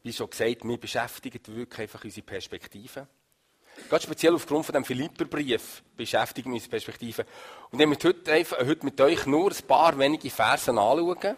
wie schon gesagt, mir beschäftigt wirklich einfach unsere Perspektive. Ganz speziell aufgrund von dem Philipperbrief beschäftigen wir unsere Perspektive. Und ich möchte heute mit euch nur ein paar wenige Versen anschauen.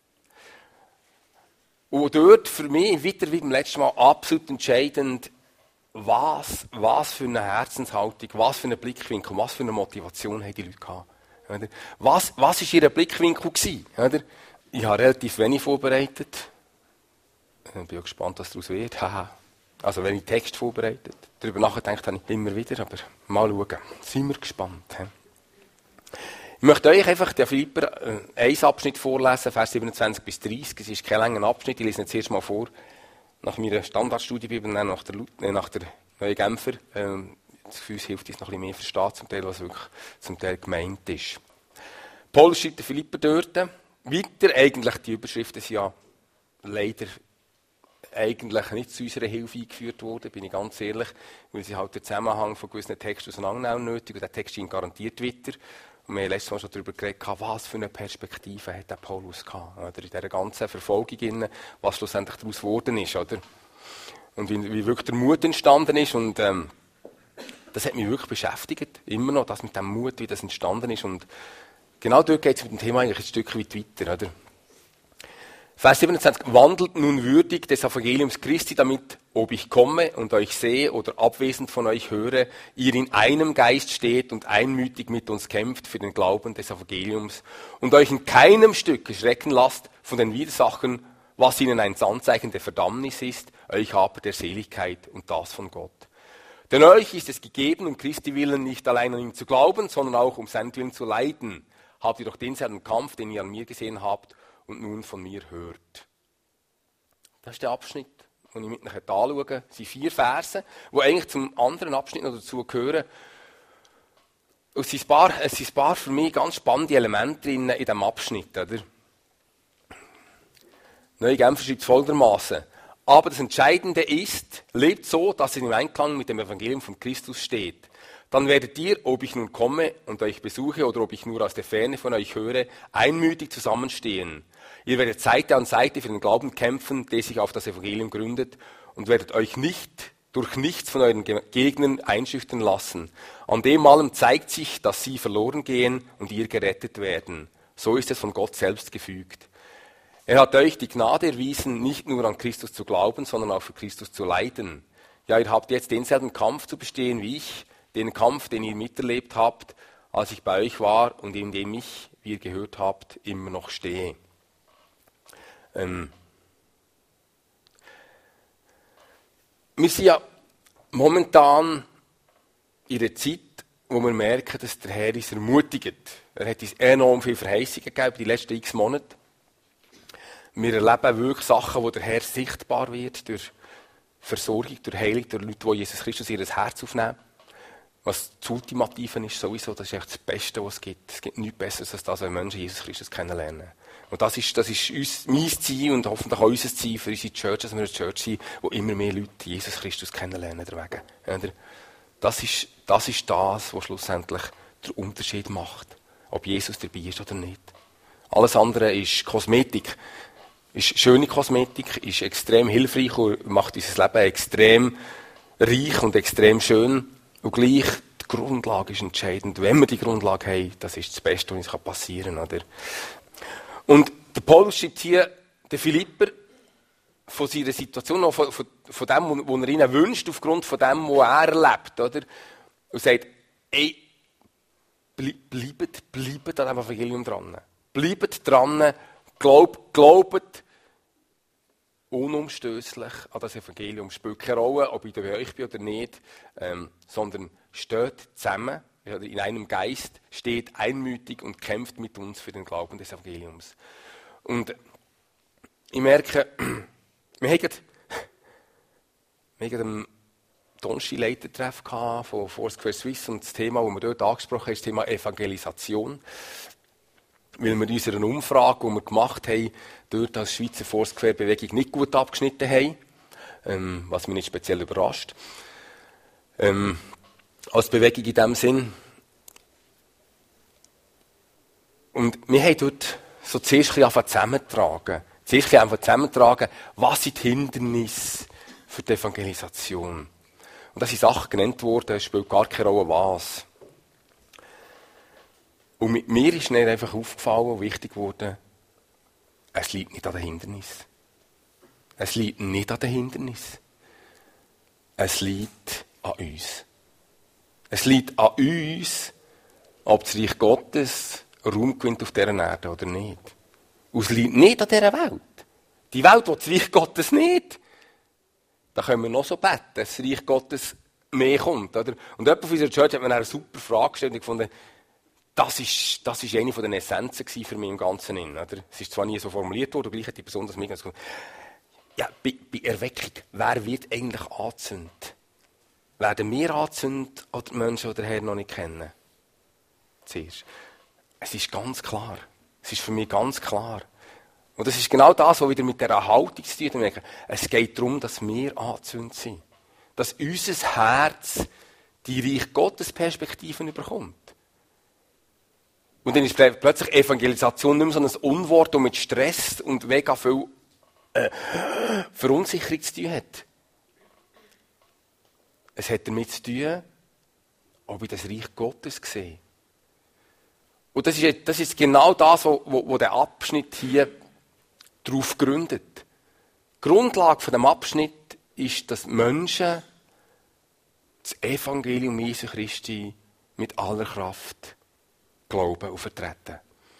Und dort für mich, wieder wie beim letzten Mal, absolut entscheidend, was für eine Herzenshaltung, was für einen Blickwinkel, was für eine Motivation haben die Leute gehabt. Was war ihr Blickwinkel gewesen? Ich habe relativ wenig vorbereitet. Ich bin gespannt, was daraus wird. Also wenig Text vorbereitet. Darüber nachgedacht habe ich immer wieder, aber mal schauen. Sind wir gespannt. Ich möchte euch einfach den Philipper einen Abschnitt vorlesen, Vers 27 bis 30. Es ist kein langer Abschnitt, ich lese ihn zuerst mal vor. Nach meiner Standardstudiebibel, dann nach der Neuen Genfer. Das Gefühl, es hilft uns noch ein bisschen mehr verstehen, zum Teil, was wirklich zum Teil gemeint ist. Paulus schreibt den Philipper dort. Weiter, eigentlich, die Überschriften sind ja leider eigentlich nicht zu unserer Hilfe eingeführt worden, bin ich ganz ehrlich, weil sie halt den Zusammenhang von gewissen Texten auseinandernehmen nötig und der Text ist garantiert weiter. Und wir haben letztes Mal schon darüber geredet, was für eine Perspektive hat der Paulus gehabt, oder in dieser ganzen Verfolgung, was schlussendlich daraus geworden ist, oder? Und wie wirklich der Mut entstanden ist und das hat mich wirklich beschäftigt, immer noch, das mit dem Mut, wie das entstanden ist und genau dort geht es mit dem Thema eigentlich ein Stück weit weiter, oder? Vers 27, wandelt nun würdig des Evangeliums Christi, damit, ob ich komme und euch sehe oder abwesend von euch höre, ihr in einem Geist steht und einmütig mit uns kämpft für den Glauben des Evangeliums und euch in keinem Stück schrecken lasst von den Widersachern, was ihnen ein Anzeichen der Verdammnis ist, euch aber der Seligkeit und das von Gott. Denn euch ist es gegeben, um Christi willen nicht allein an ihn zu glauben, sondern auch um seinen Willen zu leiden. Habt ihr doch denselben Kampf, den ihr an mir gesehen habt, und nun von mir hört. Das ist der Abschnitt, den ich mit euch anschaue. Das sind 4 Verse, die eigentlich zum anderen Abschnitt noch dazu gehören. Und es sind ein paar für mich ganz spannende Elemente drin in diesem Abschnitt. Oder? Neue Genfer schreibt folgendermaßen: Aber das Entscheidende ist, lebt so, dass es im Einklang mit dem Evangelium von Christus steht. Dann werdet ihr, ob ich nun komme und euch besuche oder ob ich nur aus der Ferne von euch höre, einmütig zusammenstehen. Ihr werdet Seite an Seite für den Glauben kämpfen, der sich auf das Evangelium gründet, und werdet euch durch nichts von euren Gegnern einschüchtern lassen. An dem allem zeigt sich, dass sie verloren gehen und ihr gerettet werden. So ist es von Gott selbst gefügt. Er hat euch die Gnade erwiesen, nicht nur an Christus zu glauben, sondern auch für Christus zu leiden. Ja, ihr habt jetzt denselben Kampf zu bestehen wie ich, den Kampf, den ihr miterlebt habt, als ich bei euch war und in dem ich, wie ihr gehört habt, immer noch stehe. Wir sind ja momentan in einer Zeit, wo wir merken, dass der Herr uns ermutigt. Er hat uns enorm viele Verheißungen gegeben die letzten x Monate. Wir erleben wirklich Sachen, wo der Herr sichtbar wird, durch Versorgung, durch Heilung, durch Leute, die Jesus Christus in ihr Herz aufnehmen. Was das Ultimative ist sowieso, das ist echt das Beste, was es gibt. Es gibt nichts Besseres als das, wenn Menschen Jesus Christus kennenlernen. Und das ist mein Ziel und hoffentlich auch unser Ziel für unsere Church, dass wir eine Church sind, wo immer mehr Leute Jesus Christus kennenlernen. Das ist das, was schlussendlich den Unterschied macht, ob Jesus dabei ist oder nicht. Alles andere ist Kosmetik. Ist schöne Kosmetik, ist extrem hilfreich und macht unser Leben extrem reich und extrem schön. Und gleich, die Grundlage ist entscheidend. Wenn wir die Grundlage haben, das ist das Beste, was uns passieren kann. Oder? Und der Paulus schreibt hier den Philipper von seiner Situation, von dem, was er ihnen wünscht, aufgrund von dem, was er erlebt. Oder? Und sagt, ey, bleibt an dem Evangelium dran. Bleibt dran, glaubt unumstößlich an das Evangelium. Es spielt keine Rolle, ob ich bei euch bin oder nicht, sondern steht zusammen, in einem Geist, steht einmütig und kämpft mit uns für den Glauben des Evangeliums. Und ich merke, wir hatten am Donnerstag Leitertreff von Foursquare Swiss und das Thema, das wir dort angesprochen haben, ist das Thema Evangelisation. Weil wir in unserer Umfrage, die wir gemacht haben, dort als Schweizer Foursquare-Bewegung nicht gut abgeschnitten haben, was mich nicht speziell überrascht. Als Bewegung in diesem Sinn. Und wir haben dort so zuerst ein bisschen zusammengetragen. Sicher einfach zusammentragen, was sind die Hindernisse für die Evangelisation. Und da sind Sachen genannt worden, es spielt gar keine Rolle was. Und mit mir ist nicht einfach aufgefallen und wichtig geworden, es liegt nicht an den Hindernissen. Es liegt nicht an den Hindernissen. Es liegt an uns. Es liegt an uns, ob das Reich Gottes Raum gewinnt auf dieser Erde oder nicht. Und es liegt nicht an dieser Welt. Die Welt will das Reich Gottes nicht. Da können wir noch so beten, dass das Reich Gottes mehr kommt. Oder? Und jemand von unserer Church hat mir eine super Frage gestellt und gefunden, das ist eine von den Essenzen für mich im Ganzen. Oder? Es ist zwar nie so formuliert worden, gleich hat die Person das mir gesagt. Ja, bei Erweckung, wer wird eigentlich angezündet? Werden wir angezündet oder die Menschen, die den Herrn noch nicht kennen? Zuerst. Es ist ganz klar. Es ist für mich ganz klar. Und das ist genau das, was wieder mit dieser Haltung zu tun hat. Es geht darum, dass wir angezündet sind. Dass unser Herz die Reich Gottes Perspektiven überkommt. Und dann ist plötzlich Evangelisation nicht mehr so ein Unwort, das mit Stress und mega viel Verunsicherung zu tun hat. Es hat damit zu tun, ob ich das Reich Gottes sehe. Und das ist genau das, wo der Abschnitt hier darauf gründet. Die Grundlage von dem Abschnitt ist, dass Menschen das Evangelium Jesu Christi mit aller Kraft glauben und vertreten.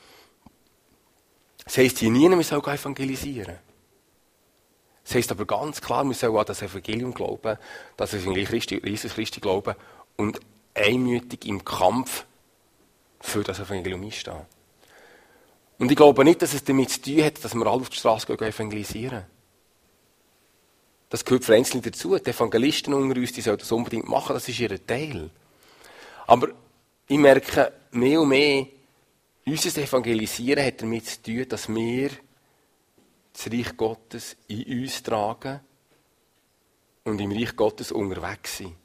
Das heisst hier nie, wir sollen evangelisieren. Das heisst aber ganz klar, wir sollen an das Evangelium glauben, das Evangelium Jesus Christi glauben und einmütig im Kampf für das Evangelium einstehen. Und ich glaube nicht, dass es damit zu tun hat, dass wir alle auf die Straße gehen evangelisieren. Das gehört für Einzelne dazu. Die Evangelisten unter uns, die sollen das unbedingt machen, das ist ihr Teil. Aber ich merke mehr und mehr, unser Evangelisieren hat damit zu tun, dass wir das Reich Gottes in uns tragen und im Reich Gottes unterwegs sind.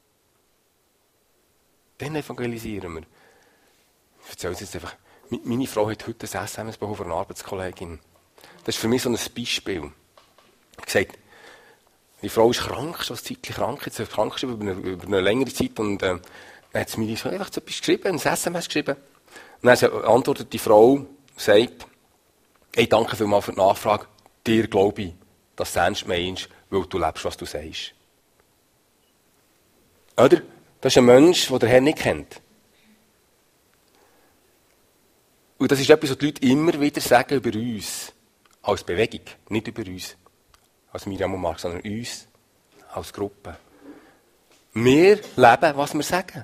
Dann evangelisieren wir. Ich erzähle es jetzt einfach. Meine Frau hat heute ein SMS bekommen von einer Arbeitskollegin. Das ist für mich so ein Beispiel. Sie hat gesagt, die Frau ist krank, schon eine Zeit krank, jetzt ist krank über eine längere Zeit und dann hat sie mir so einfach so etwas geschrieben, ein SMS geschrieben. Und dann antwortet die Frau und sagt, hey, danke vielmals für die Nachfrage, dir glaube ich, dass du ernst meinst, weil du lebst, was du sagst. Oder? Das ist ein Mensch, der den Herrn nicht kennt. Und das ist etwas, was die Leute immer wieder sagen über uns. Als Bewegung, nicht über uns. Als Miriam und Mark, sondern uns. Als Gruppe. Wir leben, was wir sagen.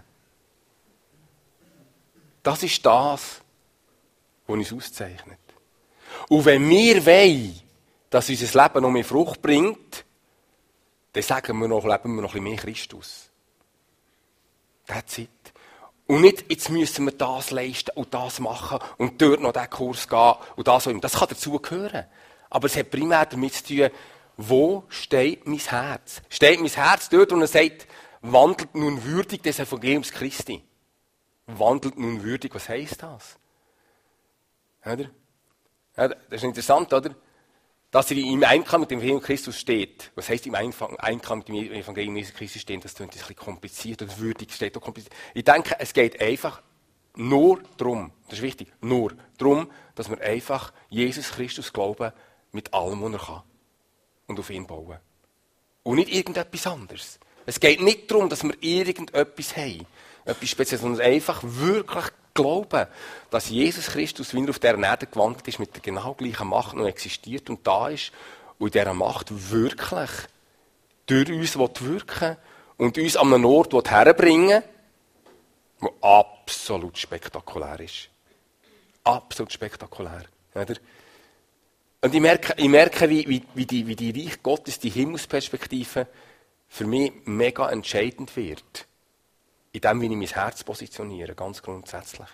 Das ist das, was uns auszeichnet. Und wenn wir wollen, dass unser Leben noch mehr Frucht bringt, dann sagen wir noch, leben wir noch ein bisschen mehr Christus. That's it. Und nicht, jetzt müssen wir das leisten und das machen und dort noch diesen Kurs gehen und das auch immer. Das kann dazu gehören. Aber es hat primär damit zu tun, wo steht mein Herz? Steht mein Herz dort und er sagt, wandelt nun würdig des Evangeliums Christi. Wandelt nun würdig, was heisst das? Oder? Ja, das ist interessant, oder? Dass er im Einklang mit dem Evangelium Christus steht. Was heisst im Einklang mit dem Evangelium Jesus Christus stehen? Das klingt ein bisschen kompliziert und würdig steht auch kompliziert. Ich denke, es geht einfach nur darum, das ist wichtig, nur darum, dass wir einfach Jesus Christus glauben mit allem, was er kann. Und auf ihn bauen. Und nicht irgendetwas anderes. Es geht nicht darum, dass wir irgendetwas haben. Etwas Spezielles, sondern einfach wirklich glauben, dass Jesus Christus, wie er auf dieser Erde gewandelt ist, mit der genau gleichen Macht noch existiert und da ist und in dieser Macht wirklich durch uns wirken und uns an einen Ort herbringen, der absolut spektakulär ist. Absolut spektakulär. Oder? Und ich merke wie die Reich Gottes, die Himmelsperspektive für mich mega entscheidend wird. In dem, wie ich mein Herz positioniere, ganz grundsätzlich.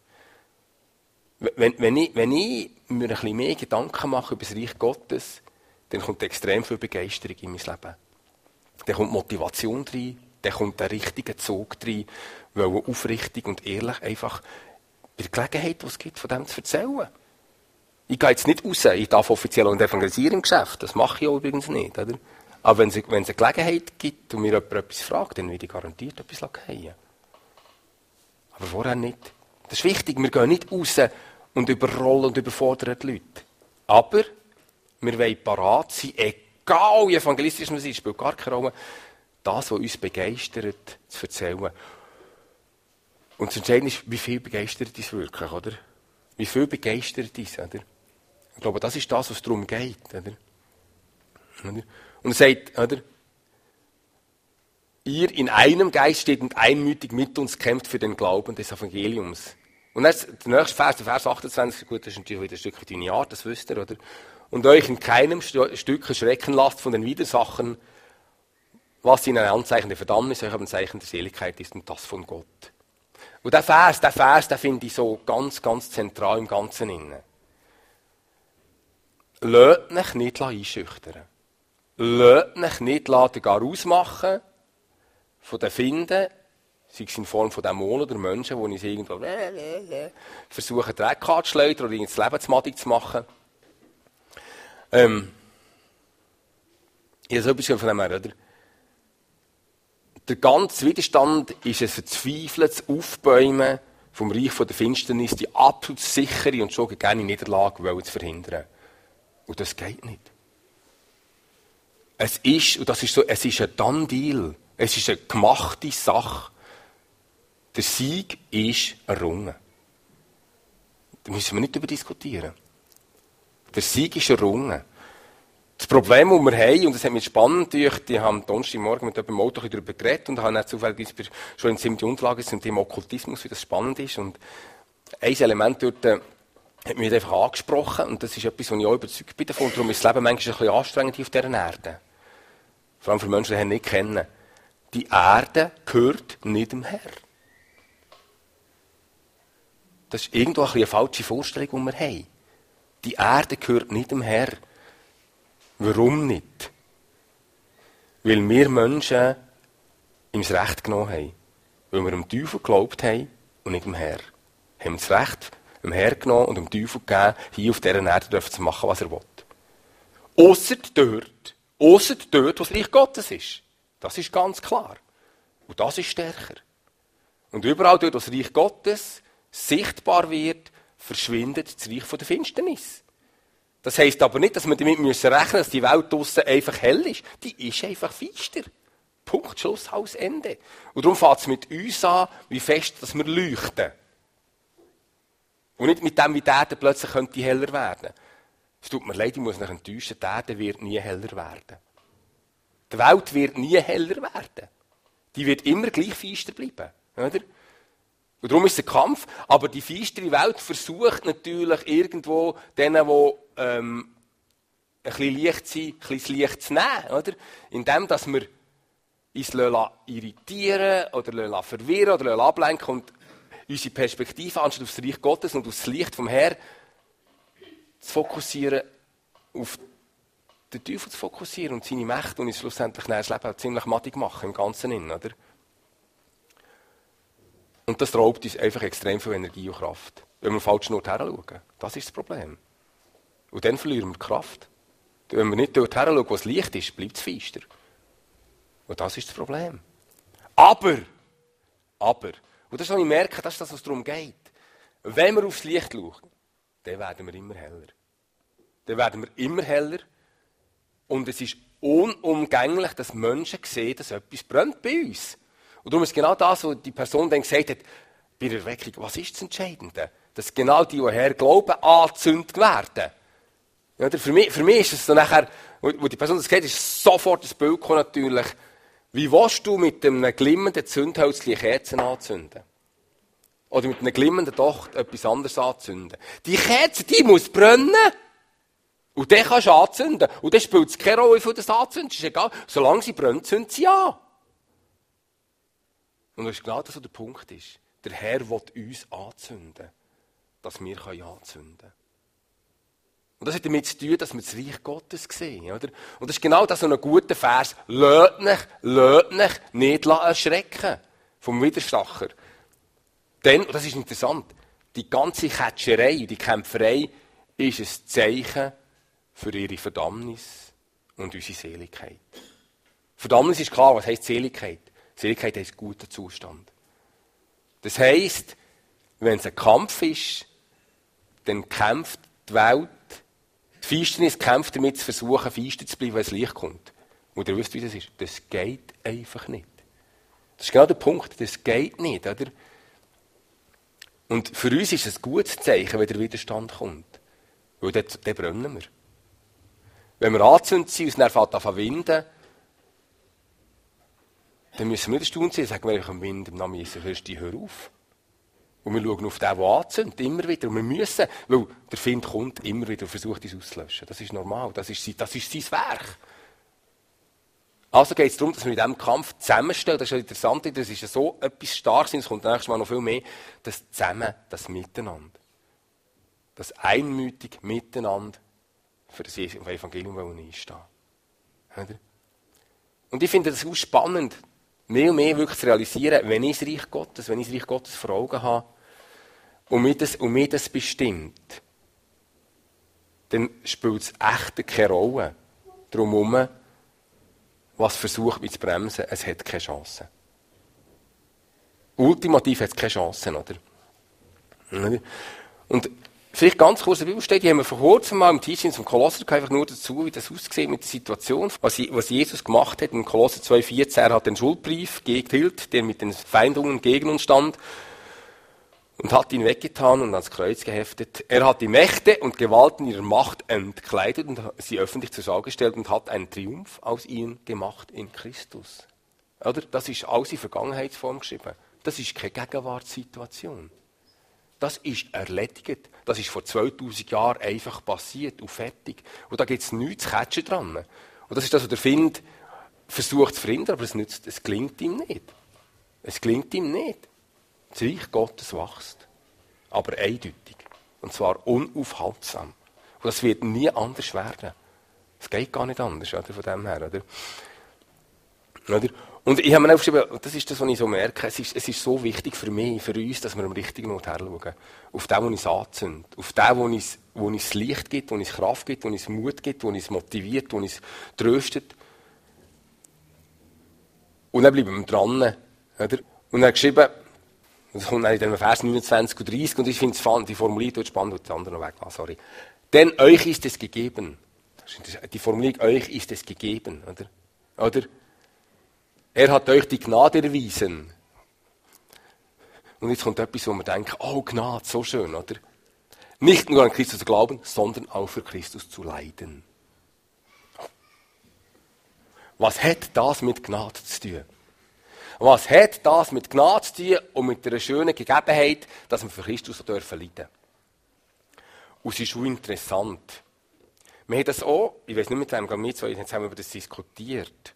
Wenn ich mir ein bisschen mehr Gedanken mache über das Reich Gottes, dann kommt extrem viel Begeisterung in mein Leben. Dann kommt Motivation rein, dann kommt der richtige Zug rein, weil aufrichtig und ehrlich einfach bei der Gelegenheit, die es gibt, von dem zu erzählen. Ich gehe jetzt nicht raus, ich darf offiziell und evangelisieren im Geschäft, das mache ich auch übrigens nicht, oder? Aber wenn es eine Gelegenheit gibt und mir jemand etwas fragt, dann werde ich garantiert etwas fallen. Aber vorher nicht. Das ist wichtig, wir gehen nicht raus und überrollen und überfordern die Leute. Aber wir wollen parat sein, egal wie evangelistisch wir sind, spielt gar keine Rolle, das, was uns begeistert, zu erzählen. Und das Entscheidende ist, wie viel begeistert uns wirklich, oder? Wie viel begeistert uns, oder? Ich glaube, das ist das, was darum geht, oder? Und er sagt, oder? Ihr in einem Geist steht und einmütig mit uns kämpft für den Glauben des Evangeliums. Und jetzt, der nächste Vers, der Vers 28, gut, das ist natürlich wieder ein Stück deine Art, das wisst ihr, oder? Und euch in keinem Stück erschrecken lasst von den Widersachen, was ihnen ein Anzeichen der Verdammnis, euch aber ein Zeichen der Seligkeit ist und das von Gott. Und der Vers, den finde ich so ganz, ganz zentral im Ganzen innen. Lasst euch nicht einschüchtern. Lasst euch nicht gar ausmachen von den Finden, sei es in Form von Dämonen oder Menschen, die uns irgendwo versuchen, Dreck anzuschleudern oder das Leben zu madig zu machen. Ich habe so etwas von dem her, oder? Der ganze Widerstand ist ein verzweifeltes Aufbäumen vom Reich der Finsternis, die absolut sichere und schon gegebene Niederlage zu verhindern. Und das geht nicht. Es ist ein Done-Deal. Es ist eine gemachte Sache. Der Sieg ist errungen. Da müssen wir nicht darüber diskutieren. Der Sieg ist errungen. Das Problem, das wir haben, und das hat mich spannend gedacht, ich habe am Donnerstagmorgen mit jemandem im Auto darüber geredet und habe dann zufällig schon in ziemliche Unterlagen zum Thema Okkultismus, wie das spannend ist. Und ein Element dort hat mich einfach angesprochen und das ist etwas, wo ich auch überzeugt bin davon. Darum ist das Leben manchmal ein bisschen anstrengend auf dieser Erde. Vor allem für Menschen, die ihn nicht kennen. Die Erde gehört nicht dem Herrn. Das ist irgendwo ein bisschen eine falsche Vorstellung, die wir haben. Die Erde gehört nicht dem Herrn. Warum nicht? Weil wir Menschen ihm das Recht genommen haben. Weil wir dem Teufel geglaubt haben und nicht dem Herrn. Wir haben das Recht dem Herrn genommen und dem Teufel gegeben, hier auf dieser Erde zu machen, was er will. Ausser dort, wo das Reich Gottes ist. Das ist ganz klar. Und das ist stärker. Und überall dort, wo das Reich Gottes sichtbar wird, verschwindet das Reich der Finsternis. Das heisst aber nicht, dass wir damit rechnen müssen, dass die Welt draussen einfach hell ist. Die ist einfach finster. Punkt, Schluss, Haus, Ende. Und darum fängt es mit uns an, wie fest, dass wir leuchten. Und nicht mit dem, wie die Erde plötzlich könnte heller werden. Es tut mir leid, ich muss mich enttäuschen, die Erde wird nie heller werden. Die Welt wird nie heller werden. Die wird immer gleich finster bleiben. Oder? Und darum ist es ein Kampf, aber die feistere Welt versucht natürlich irgendwo denen, die ein bisschen Licht sind, ein bisschen das Licht zu nehmen. Oder? Indem, dass wir uns irritieren oder verwirren oder ablenken und unsere Perspektive anstatt auf das Reich Gottes und auf das Licht vom Herrn zu fokussieren, auf den Teufel zu fokussieren und seine Mächte und uns schlussendlich das Leben ziemlich mattig machen, im Ganzen innen, oder? Und das raubt uns einfach extrem viel Energie und Kraft, wenn wir falsch nur hinschauen. Das ist das Problem. Und dann verlieren wir die Kraft. Wenn wir nicht dort hinschauen, wo es Licht ist, bleibt es finster. Und das ist das Problem. Aber, und das soll ich merken, das ist das, was darum geht. Wenn wir aufs Licht schauen, dann werden wir immer heller. Dann werden wir immer heller. Und es ist unumgänglich, dass Menschen sehen, dass etwas brennt bei uns. Und darum ist genau das, was die Person dann gesagt hat, bei der Erweckung, was ist das Entscheidende? Dass genau die, die Herr glauben, angezündet werden. Ja, für mich ist es so nachher, wo die Person das gesagt hat, ist sofort das Bild gekommen, natürlich. Wie willst du mit einem glimmenden Zündhölzchen Kerzen anzünden? Oder mit einem glimmenden Docht etwas anderes anzünden? Die Kerze, die muss brennen. Und dann kannst du anzünden. Und dann spielt es keine Rolle, wie viel das anzündest. Ist egal. Solange sie brennt, zündet sie an. Und das ist genau das, was der Punkt ist. Der Herr will uns anzünden, dass wir anzünden können. Und das hat damit zu tun, dass wir das Reich Gottes sehen. Oder? Und das ist genau das, so ein guter Vers. Lasst euch nicht erschrecken vom Widersacher. Denn, und das ist interessant, die ganze Kätscherei, die Kämpferei ist ein Zeichen für ihre Verdammnis und unsere Seligkeit. Verdammnis ist klar, was heisst Seligkeit? Seligkeit heisst guter Zustand. Das heisst, wenn es ein Kampf ist, dann kämpft die Welt, die Finsternis kämpft damit zu versuchen, feister zu bleiben, wenn es Licht kommt. Und ihr wisst, wie das ist. Das geht einfach nicht. Das ist genau der Punkt. Das geht nicht, oder? Und für uns ist es ein gutes Zeichen, wenn der Widerstand kommt. Weil dann brennen wir. Wenn wir angezündet sind und es dann fängt an zu winden, dann müssen wir nicht erstaunt sein, sagen wir im Wind im Namen Jesu, hör auf. Und wir schauen auf den, der anzündet, immer wieder. Und wir müssen, weil der Wind kommt immer wieder und versucht, uns auszulöschen. Das ist normal, das ist sein Werk. Also geht es darum, dass wir in diesem Kampf zusammenstehen. Das ist ja interessant, das ist ja so etwas Starkes, es kommt nächstes Mal noch viel mehr, das Zusammen, das Miteinander. Das einmütig Miteinander für das Evangelium einstehen. Und ich finde das auch spannend, mehr und mehr wirklich zu realisieren, wenn ich das Reich Gottes vor Augen habe und mich das bestimmt, dann spielt es echt keine Rolle drumherum, was versucht mich zu bremsen. Es hat keine Chance. Ultimativ hat es keine Chance, oder? Und vielleicht ganz kurz eine Bibelstelle, die haben wir vor kurzem mal im Teaching vom Kolosser, einfach nur dazu, wie das aussieht mit der Situation, was Jesus gemacht hat. In Kolosser 2,14, er hat den Schuldbrief geteilt, der mit den Feindungen gegen uns stand, und hat ihn weggetan und ans Kreuz geheftet. Er hat die Mächte und Gewalten ihrer Macht entkleidet und sie öffentlich zur Schau gestellt und hat einen Triumph aus ihnen gemacht in Christus. Oder? Das ist alles in Vergangenheitsform geschrieben. Das ist keine Gegenwartssituation. Das ist erledigt. Das ist vor 2000 Jahren einfach passiert und fertig. Und da gibt es nichts zu catchen dran. Und das ist das, was der Find versucht zu verhindern, aber es gelingt ihm nicht. Es gelingt ihm nicht. Das Reich Gottes wächst. Aber eindeutig. Und zwar unaufhaltsam. Und das wird nie anders werden. Es geht gar nicht anders, oder? Von dem her, oder? Und ich habe mir aufgeschrieben, das ist das, was ich so merke, es ist so wichtig für mich, für uns, dass wir am richtigen Ort herschauen. Auf den, wo uns anzündet. Auf den, wo uns Licht gibt, wo uns Kraft gibt, wo uns Mut gibt, wo uns motiviert, wo uns tröstet. Und dann bleiben wir dran. Oder? Und er hat geschrieben, das kommt in den Vers 29 und 30, und ich finde es die Formulierung dort spannend, und die andere noch weg, sorry. Denn euch ist es gegeben. Die Formulierung, euch ist es gegeben, oder? Er hat euch die Gnade erwiesen. Und jetzt kommt etwas, wo man denkt, oh Gnade, so schön, oder? Nicht nur an Christus zu glauben, sondern auch für Christus zu leiden. Was hat das mit Gnade zu tun? Was hat das mit Gnade zu tun und mit einer schönen Gegebenheit, dass wir für Christus leiden dürfen? Und es ist schon interessant. Wir haben das auch, ich weiß nicht mit wem, wir zwei, jetzt haben wir über das diskutiert.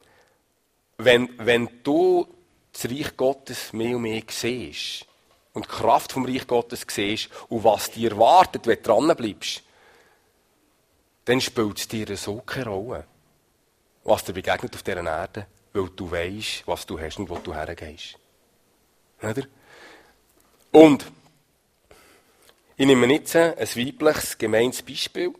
Wenn du das Reich Gottes mehr und mehr siehst und die Kraft vom Reich Gottes siehst und was dir erwartet, wenn du dran bleibst, dann spielt es dir so keine Rolle, was dir begegnet auf dieser Erde, weil du weisst, was du hast und wo du hergehst. Oder? Und ich nehme jetzt ein weibliches, gemeines Beispiel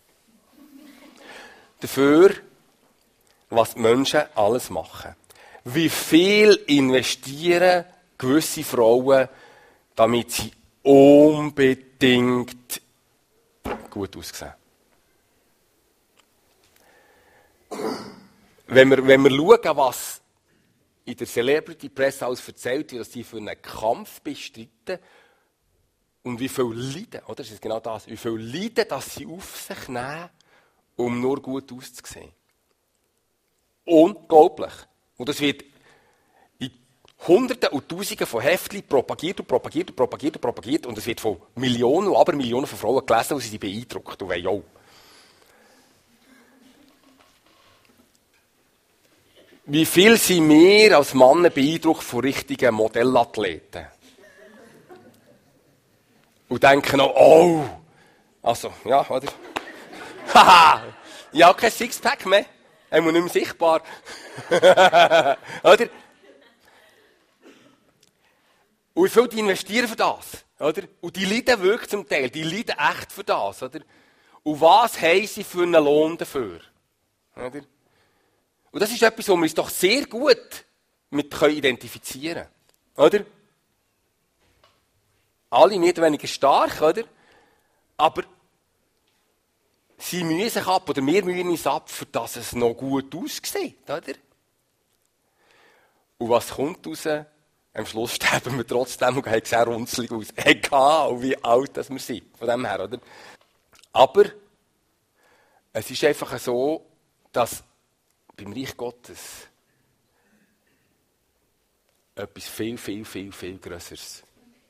dafür, was die Menschen alles machen. Wie viel investieren gewisse Frauen, damit sie unbedingt gut aussehen. Wenn wir schauen, was in der Celebrity-Presse alles erzählt wird, dass die für einen Kampf bestreiten und wie viel leiden, oder? Das ist genau das. Wie viel leiden, dass sie auf sich nehmen, um nur gut auszusehen. Unglaublich. Und das wird in Hunderten und Tausenden von Heftchen propagiert und es wird von Millionen und Abermillionen von Frauen gelesen und sie sind beeindruckt und wollen auch. Wie viel sind wir als Männer beeindruckt von richtigen Modellathleten? Und denken auch, oh, also, ja, oder? Haha, ich habe kein Sixpack mehr. Er ist nicht mehr sichtbar. Oder? Und wie viel die investieren für das? Oder? Und die leiden wirklich zum Teil, die leiden echt für das. Oder? Und was haben sie für einen Lohn dafür? Oder? Und das ist etwas, wo wir uns doch sehr gut mit identifizieren können. Oder? Alle mehr oder weniger stark, oder? Aber sie mühen sich ab, oder wir mühen uns ab, für dass es noch gut aussieht, oder? Und was kommt raus? Am Schluss sterben wir trotzdem und haben sehr runzlig aus. Egal, wie alt wir sind. Von dem her, oder? Aber es ist einfach so, dass beim Reich Gottes etwas viel Grösseres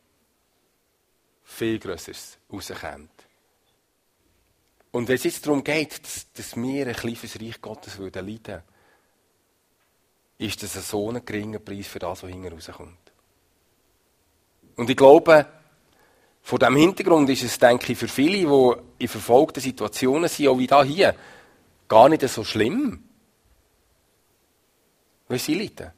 rauskommt. Und wenn es jetzt darum geht, dass wir ein bisschen für das Reich Gottes leiden würden, ist das so ein geringer Preis für das, was hinten rauskommt. Und ich glaube, vor diesem Hintergrund ist es, denke ich, für viele, die in verfolgten Situationen sind, auch wie da hier, gar nicht so schlimm, weil sie leiden.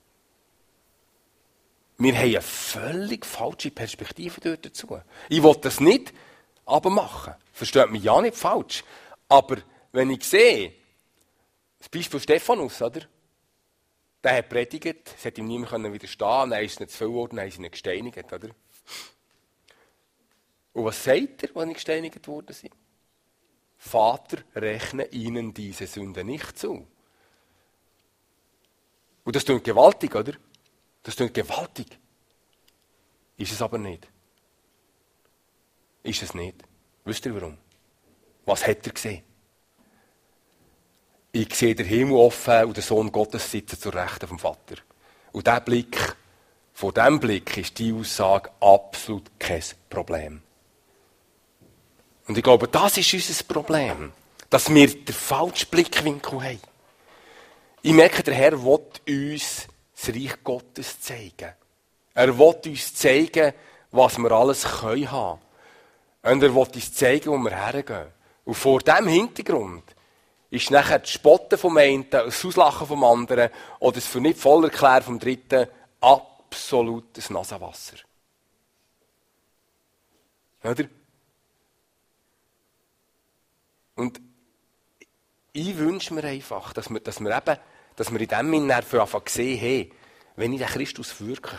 Wir haben eine völlig falsche Perspektive dort dazu. Ich will das nicht abmachen. Versteht mich ja nicht falsch. Aber wenn ich sehe, das Beispiel Stephanus, oder? Der hat predigt, es hat ihm niemand widerstehen, dann ist es nicht zu viel geworden, dann haben sie ihn gesteinigt, oder? Und was sagt er, als sie gesteinigt worden sind? Vater, rechne ihnen diese Sünde nicht zu. Und das klingt gewaltig, oder? Das klingt gewaltig. Ist es aber nicht. Ist es nicht. Wisst ihr warum? Was hat er gesehen? Ich sehe den Himmel offen und der Sohn Gottes sitzt zur Rechten vom Vater. Und der Blick, von diesem Blick ist die Aussage absolut kein Problem. Und ich glaube, das ist unser Problem. Dass wir den falschen Blickwinkel haben. Ich merke, der Herr will uns das Reich Gottes zeigen. Er will uns zeigen, was wir alles haben können. Und er will uns zeigen, wo wir hergehen. Und vor diesem Hintergrund ist nachher das Spotten vom einen, das Auslachen vom anderen oder das für nicht voll erklären vom dritten absolutes Nasenwasser. Oder? Und ich wünsche mir einfach, dass wir in dem Sinne einfach sehen, hey, wenn ich den Christus wirklich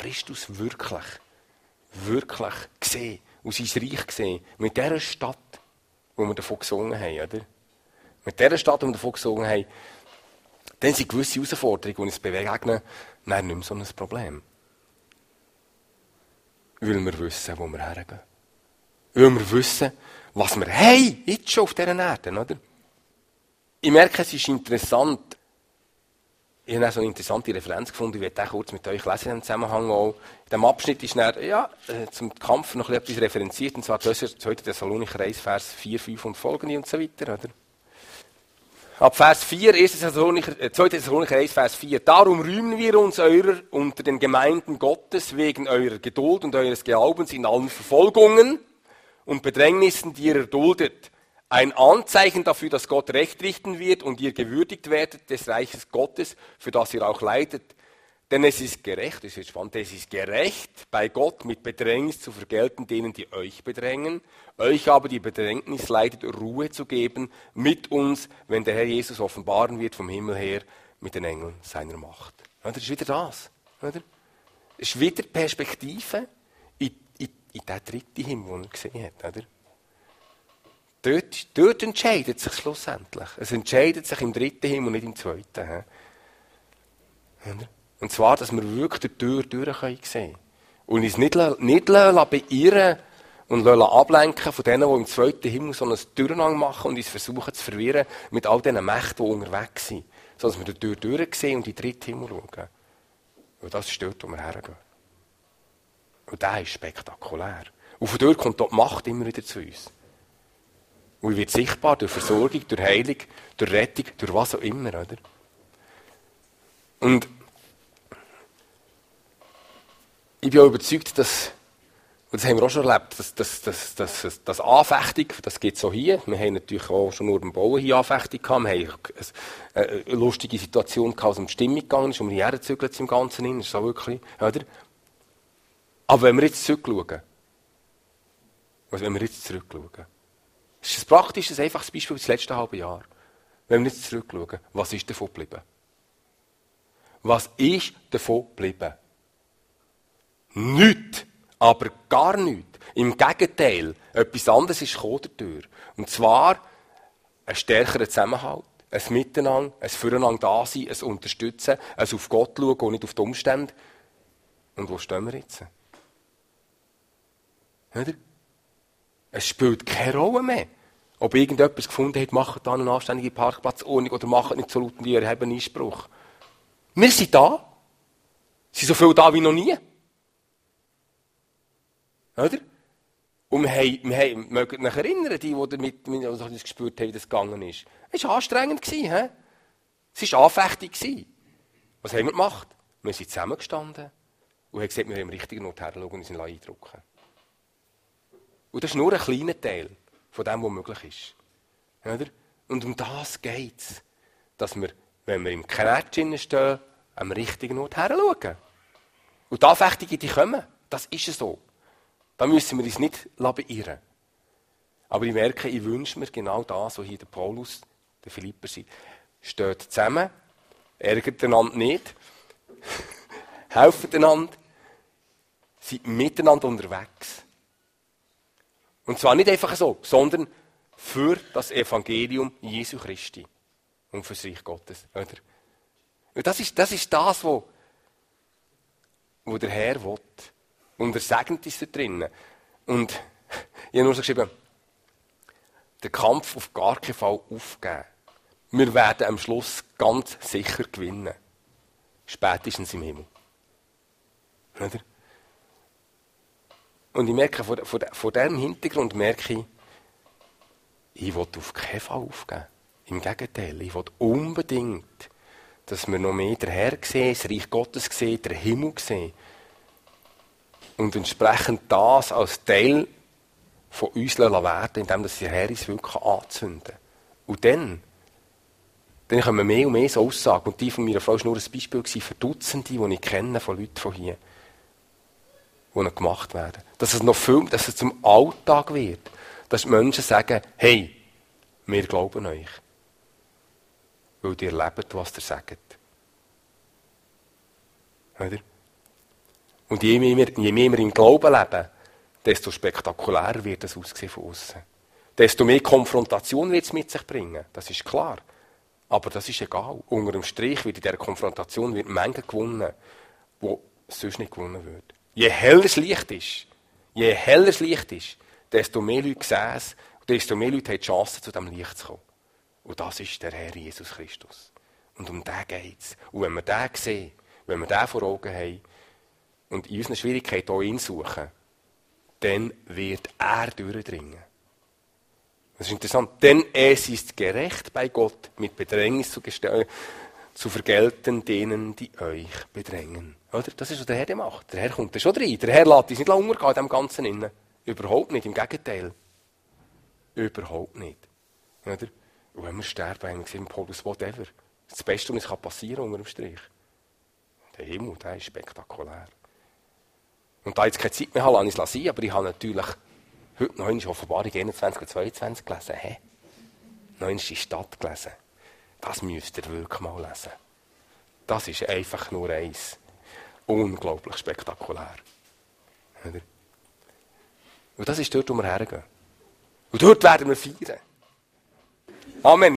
sehe und sein Reich sehe, mit dieser Stadt, wo wir davon gesungen haben, oder? Mit dieser Stadt, wo wir davon gesungen haben, dann sind gewisse Herausforderungen, die uns begegnen, nicht mehr so ein Problem. Weil wir wissen, wo wir hergehen. Weil wir wissen, was wir haben, jetzt schon auf dieser Erde, oder? Ich merke, es ist interessant. Ich habe so eine interessante Referenz gefunden, ich werde den kurz mit euch lesen im Zusammenhang auch. In diesem Abschnitt ist dann, zum Kampf noch etwas referenziert, und zwar 2. Thessalonicher 1, Vers 4, 5 und folgende und so weiter, oder? Ab Vers 4, 2. Thessalonicher 1, Vers 4. Darum rühmen wir uns unter den Gemeinden Gottes wegen eurer Geduld und eures Glaubens in allen Verfolgungen und Bedrängnissen, die ihr erduldet. Ein Anzeichen dafür, dass Gott Recht richten wird und ihr gewürdigt werdet des Reiches Gottes, für das ihr auch leidet. Denn es ist gerecht, das ist jetzt spannend, es ist gerecht, bei Gott mit Bedrängnis zu vergelten denen, die euch bedrängen, euch aber die Bedrängnis leidet, Ruhe zu geben mit uns, wenn der Herr Jesus offenbaren wird vom Himmel her mit den Engeln seiner Macht. Das ist wieder das. Oder? Das ist wieder die Perspektive in den dritten Himmel, den er gesehen hat. Oder? Dort entscheidet sich schlussendlich. Es entscheidet sich im dritten Himmel und nicht im zweiten. Und zwar, dass wir wirklich die Tür durch sehen können. Und uns nicht beirren und ablenken von denen, die im zweiten Himmel so ein Durcheinander machen und uns versuchen zu verwirren mit all diesen Mächten, die unterwegs sind. Sondern dass wir die Tür durchsehen und in den dritten Himmel schauen. Und das ist dort, wo wir hergehen. Und das ist spektakulär. Und von dort kommt die Macht immer wieder zu uns. Und wird sichtbar durch Versorgung, durch Heilung, durch Rettung, durch was auch immer, oder? Und ich bin auch überzeugt, dass, und das haben wir auch schon erlebt, dass Anfechtung, das geht so hier. Wir haben natürlich auch schon nur beim Bauen hier Anfechtung gehabt. Wir haben eine lustige Situation gehabt, als es um die Stimmung gegangen ist, um die hergezügelt im Ganzen hin. Das ist so wirklich, oder? Aber wenn wir jetzt zurückschauen, Also wenn wir jetzt zurückschauen. Das ist ein praktisches, einfaches Beispiel für das letzte halbe Jahr. Wenn wir jetzt zurückschauen, was ist davon geblieben? Was ist davon geblieben? Nichts. Aber gar nichts. Im Gegenteil, etwas anderes ist dadurch. Und zwar ein stärkerer Zusammenhalt, ein Miteinander, ein Füreinander Dasein, ein Unterstützen, ein auf Gott schauen und nicht auf die Umstände. Und wo stehen wir jetzt? Oder? Es spielt keine Rolle mehr. Ob irgendjemand gefunden hat, macht da eine anständige Parkplatzordnung oder macht nicht so laut und ihr habt einen Einspruch. Wir sind da. Sind so viel da wie noch nie. Oder? Und wir mögen euch erinnern, die damit das gespürt haben, wie das gegangen ist. Es war anstrengend. Es war Anfechtung. Was haben wir gemacht? Wir sind zusammengestanden und haben gesagt, wir haben am richtigen Ort herschauen und uns eindrucken. Und das ist nur ein kleiner Teil von dem, was möglich ist. Oder? Und um das geht es. Dass wir, wenn wir im Knätsch stehen, am richtigen Ort herschauen. Und die Anfechtungen, die kommen. Das ist so. Da müssen wir uns nicht beirren. Aber ich merke, ich wünsche mir genau das, was hier der Paulus, der Philipper sagt. Steht zusammen, ärgert einander nicht, helft einander, seid miteinander unterwegs. Und zwar nicht einfach so, sondern für das Evangelium Jesu Christi und für das Reich Gottes. Oder? Und das ist das, was der Herr will. Und er segnet uns da drinnen. Und ich habe nur so geschrieben, den Kampf auf gar keinen Fall aufgeben. Wir werden am Schluss ganz sicher gewinnen. Spätestens im Himmel. Oder? Und ich merke, vor diesem Hintergrund merke ich will auf keinen Fall aufgeben. Im Gegenteil, ich will unbedingt, dass wir noch mehr den Herr sehen, das Reich Gottes sehen, den Himmel sehen. Und entsprechend das als Teil von uns werden, indem der Herr uns wirklich anzünden. Und dann kommen mehr und mehr so Aussagen. Und die von meiner Frau war nur ein Beispiel für Dutzende, die ich kenne, von Leuten von hier, die noch gemacht werden. Dass es zum Alltag wird. Dass die Menschen sagen, hey, wir glauben euch. Weil ihr lebt, was ihr sagt. Oder? Und je mehr wir im Glauben leben, desto spektakulärer wird das aussehen von außen. Desto mehr Konfrontation wird es mit sich bringen. Das ist klar. Aber das ist egal. Unter dem Strich wird in dieser Konfrontation Menge gewonnen, wo sonst nicht gewonnen wird. Je heller das Licht ist, desto mehr Leute sehen es, desto mehr Leute haben die Chance, zu diesem Licht zu kommen. Und das ist der Herr Jesus Christus. Und um den geht es. Und wenn wir den sehen, wenn wir den vor Augen haben, und in unseren Schwierigkeiten auch ihn suchen, dann wird er durchdringen. Das ist interessant. Denn es ist gerecht bei Gott, mit Bedrängnis zu vergelten denen, die euch bedrängen. Oder? Das ist, was der Herr macht. Der Herr kommt da schon rein. Der Herr lässt uns nicht untergehen in dem Ganzen innen. Überhaupt nicht, im Gegenteil. Überhaupt nicht. Oder? Und wenn wir sterben, haben wir gesehen, Paulus, whatever. Das Beste, was uns passieren kann, unter dem Strich. Der Himmel, der ist spektakulär. Und da jetzt keine Zeit mehr habe, lasse ich es sein, aber ich habe natürlich heute noch einmal Offenbarung 21 und 22 gelesen. Noch einmal die Stadt gelesen. Das müsst ihr wirklich mal lesen. Das ist einfach nur eins. Unglaublich spektakulär. Und das ist dort, wo wir hergehen. Und dort werden wir feiern. Amen.